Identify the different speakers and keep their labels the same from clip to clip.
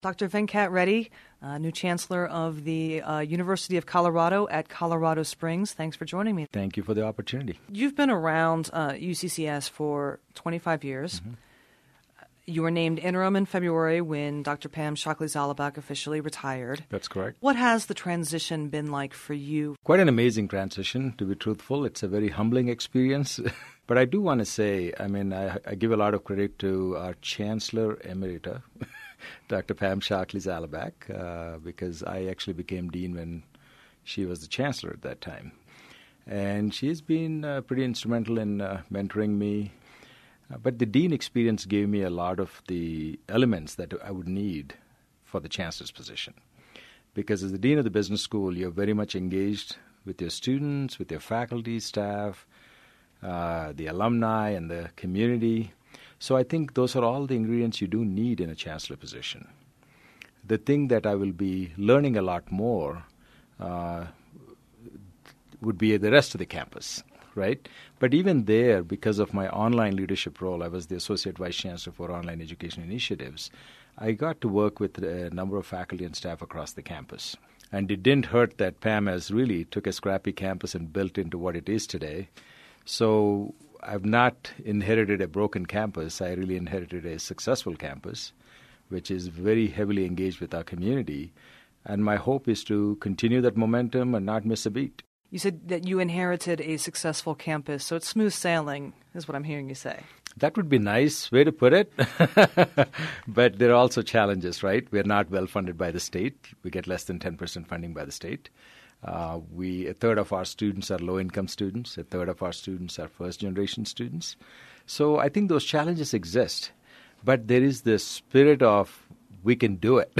Speaker 1: Dr. Venkat Reddy, new Chancellor of the University of Colorado at Colorado Springs. Thanks for joining me.
Speaker 2: Thank you for the opportunity.
Speaker 1: You've been around UCCS for 25 years. Mm-hmm. You were named interim in February when Dr. Pam Shockley-Zalabak officially retired.
Speaker 2: That's correct.
Speaker 1: What has the transition been like for you?
Speaker 2: Quite an amazing transition, to be truthful. It's a very humbling experience. But I do want to say, I give a lot of credit to our Chancellor Emerita, Dr. Pam Shockley-Zalabak, because I actually became dean when she was the chancellor at that time. And she's been pretty instrumental in mentoring me. But the dean experience gave me a lot of the elements that I would need for the chancellor's position. Because as the dean of the business school, you're very much engaged with your students, with your faculty, staff, the alumni, and the community. So I think those are all the ingredients you do need in a chancellor position. The thing that I will be learning a lot more would be the rest of the campus, right? But even there, because of my online leadership role, I was the Associate Vice Chancellor for Online Education Initiatives, I got to work with a number of faculty and staff across the campus. And it didn't hurt that Pam has really took a scrappy campus and built into what it is today. So I've not inherited a broken campus. I really inherited a successful campus, which is very heavily engaged with our community. And my hope is to continue that momentum and not miss a beat.
Speaker 1: You said that you inherited a successful campus, so it's smooth sailing, is what I'm hearing you say.
Speaker 2: That would be a nice way to put it. But there are also challenges, right? We're not well funded by the state. We get less than 10% funding by the state. A third of our students are low-income students. A third of our students are first-generation students. So I think those challenges exist. But there is this spirit of we can do it.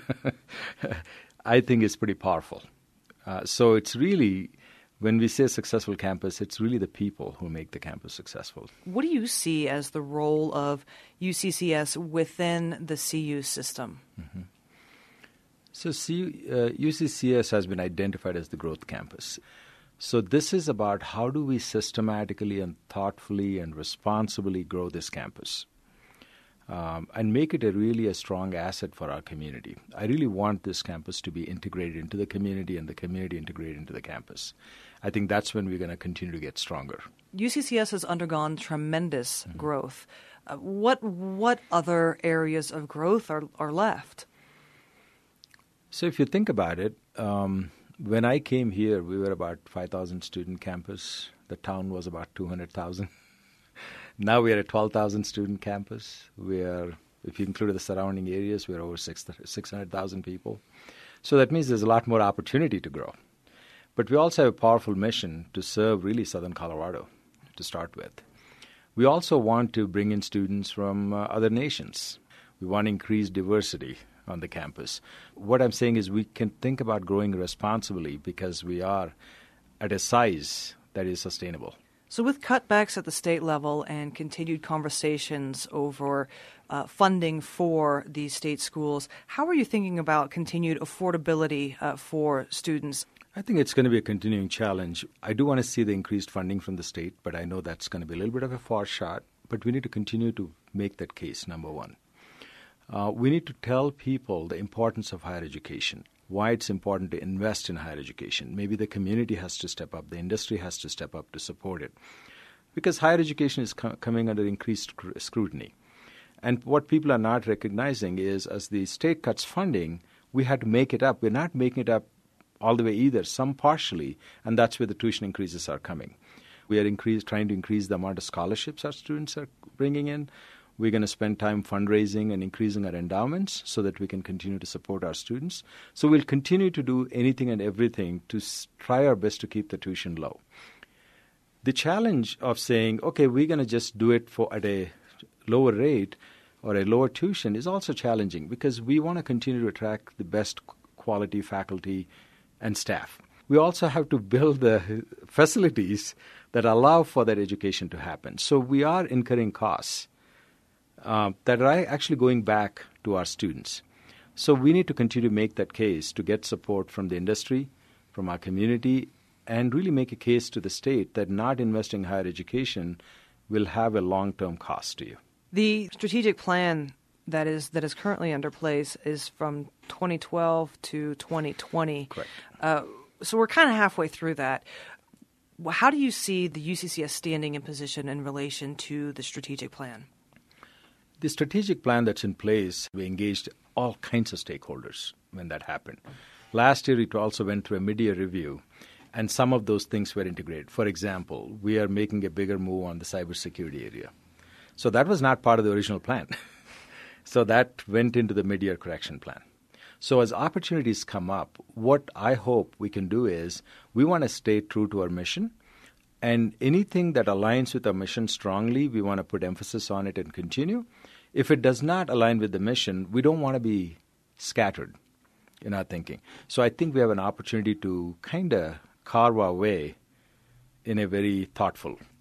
Speaker 2: I think it's pretty powerful. So it's really, when we say successful campus, it's really the people who make the campus successful.
Speaker 1: What do you see as the role of UCCS within the CU system?
Speaker 2: Mm-hmm. So UCCS has been identified as the growth campus. So this is about how do we systematically and thoughtfully and responsibly grow this campus and make it really a strong asset for our community. I really want this campus to be integrated into the community and the community integrated into the campus. I think that's when we're going to continue to get stronger.
Speaker 1: UCCS has undergone tremendous growth. What other areas of growth are left?
Speaker 2: So if you think about it, when I came here, we were about 5,000 student campus. The town was about 200,000. Now we are a 12,000 student campus. If you include the surrounding areas, we're over 600,000 people. So that means there's a lot more opportunity to grow. But we also have a powerful mission to serve really Southern Colorado to start with. We also want to bring in students from other nations. We want to increase diversity on the campus. What I'm saying is we can think about growing responsibly because we are at a size that is sustainable.
Speaker 1: So with cutbacks at the state level and continued conversations over funding for these state schools, how are you thinking about continued affordability for students?
Speaker 2: I think it's going to be a continuing challenge. I do want to see the increased funding from the state, but I know that's going to be a little bit of a far shot. But we need to continue to make that case, number one. We need to tell people the importance of higher education, why it's important to invest in higher education. Maybe the community has to step up, the industry has to step up to support it. Because higher education is coming under increased scrutiny. And what people are not recognizing is as the state cuts funding, we had to make it up. We're not making it up all the way either, some partially, and that's where the tuition increases are coming. We are trying to increase the amount of scholarships our students are bringing in. We're going to spend time fundraising and increasing our endowments so that we can continue to support our students. So we'll continue to do anything and everything to try our best to keep the tuition low. The challenge of saying, okay, we're going to just do it at a lower rate or a lower tuition is also challenging because we want to continue to attract the best quality faculty and staff. We also have to build the facilities that allow for that education to happen. So we are incurring costs that are actually going back to our students. So we need to continue to make that case to get support from the industry, from our community, and really make a case to the state that not investing in higher education will have a long-term cost to you.
Speaker 1: The strategic plan that is currently under place is from 2012 to 2020.
Speaker 2: Correct.
Speaker 1: So we're kind of halfway through that. How do you see the UCCS standing in position in relation to the strategic plan?
Speaker 2: The strategic plan that's in place, we engaged all kinds of stakeholders when that happened. Last year, it also went through a mid-year review, and some of those things were integrated. For example, we are making a bigger move on the cybersecurity area. So that was not part of the original plan. So that went into the mid-year correction plan. So as opportunities come up, what I hope we can do is we want to stay true to our mission, and anything that aligns with our mission strongly, we want to put emphasis on it and continue. If it does not align with the mission, we don't want to be scattered in our thinking. So I think we have an opportunity to kind of carve our way in a very thoughtful